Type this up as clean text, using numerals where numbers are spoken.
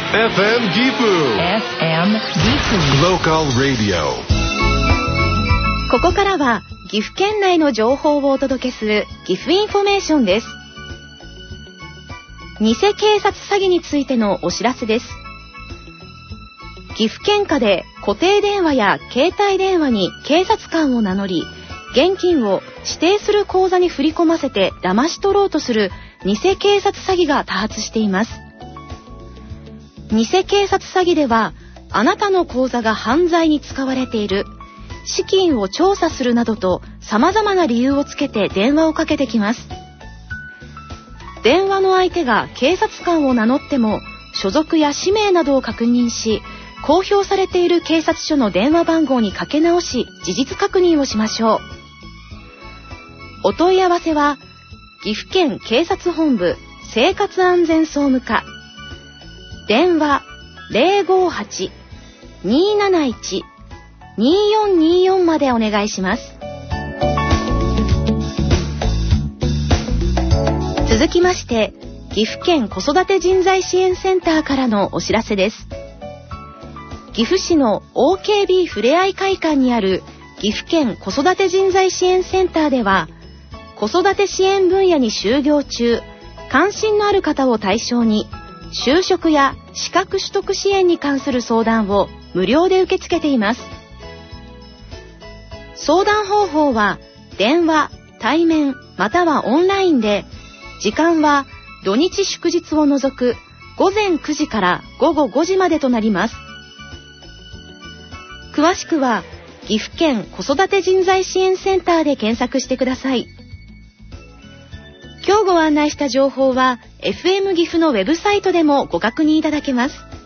FM ギフ Local Radio。 ここからは岐阜県内の情報をお届けする岐阜インフォメーションです。偽警察詐欺についてのお知らせです。岐阜県下で固定電話や携帯電話に警察官を名乗り、現金を指定する口座に振り込ませて騙し取ろうとする偽警察詐欺が多発しています。偽警察詐欺では、あなたの口座が犯罪に使われている、資金を調査するなどと様々な理由をつけて電話をかけてきます。電話の相手が警察官を名乗っても、所属や氏名などを確認し、公表されている警察署の電話番号にかけ直し、事実確認をしましょう。お問い合わせは、岐阜県警察本部生活安全総務課、電話 058-271-2424 までお願いします。続きまして、岐阜県子育て人材支援センターからのお知らせです。岐阜市の OKB ふれあい会館にある岐阜県子育て人材支援センターでは、子育て支援分野に就業中、関心のある方を対象に、就職や資格取得支援に関する相談を無料で受け付けています。相談方法は電話、対面またはオンラインで、時間は土日祝日を除く午前9時から午後5時までとなります。詳しくは岐阜県子育て人材支援センターで検索してください。今日ご案内した情報は FM 岐阜のウェブサイトでもご確認いただけます。